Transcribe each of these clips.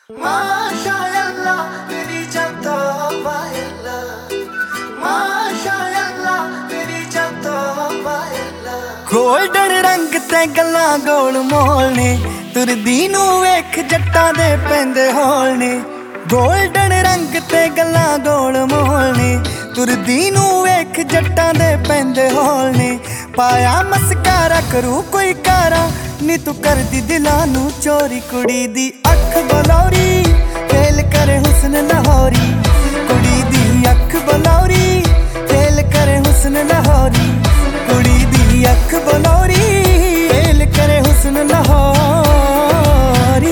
माशाअल्लाह तेरी जतो वायला माशाअल्लाह तेरी जतो वायला गोल्डन रंग ते गल्लां गोल मोल ने तुरदी नू वेख जट्टां दे पैंदे होल ने गोल्डन रंग ते गल्लां गोल मोल ने तुरदी नू वेख जट्टां दे पैंदे होल ने पाया मस्कारा करू कोई कारा नी तू कर दी दिलां नू चोरी कुड़ी दी अख बलौरी फेल करे हुस्न लाहौरी कुड़ी दी अख बलौरी फेल करे हुस्न लाहौरी कुड़ी दी अख बलौरी फेल करे हुस्न लाहौरी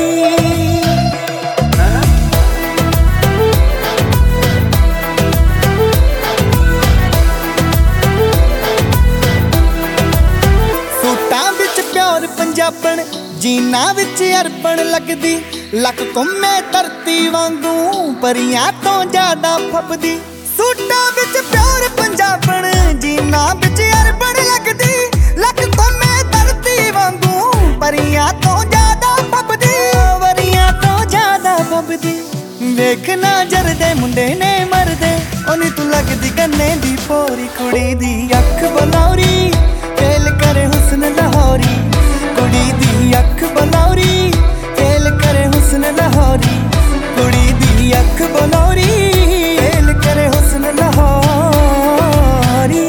पंजाबन जीना विच अरबन लगदी लक घुमे धरती वांगू परियां तो ज्यादा फबदी सूटां विच प्योर पंजाबन जीना विच अरबन लगदी लक घुमे धरती वांगू परियां तो ज्यादा फबदी परियां तो ज्यादा फबदी वेख ना जरदे मुंडे ने मरदे ओनी तू लगदी गन्ने दी पोरी कुड़ी दी अख बलौरी फेल करे हुस्न लाहौरी कुड़ी दी अख बलौरी फेल करे हुस्न लाहौरी कुड़ी दी अख बलौरी फेल करे हुस्न लाहौरी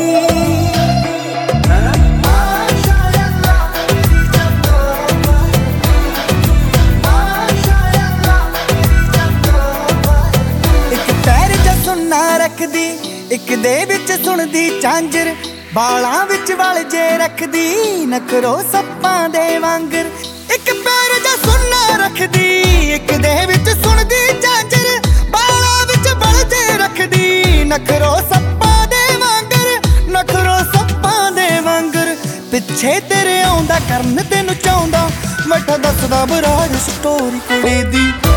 एक पैर च सुन्ना रखदी एक दे विच सुनदी झांजर बालां विच वल जे रखदी नखरो सप्पां दे वांगर एक पैर जा सुन्ना रखदी एक दे विच सुनदी झांजर बालां विच वल जे रखदी नखरो सप्पां दे वांगर नखरो सप्पां दे वांगर पिछे तेरे आउंदा करन तैनूं चाहुंदा बैठा दसदा बराड़ स्टोरी कुड़ी दी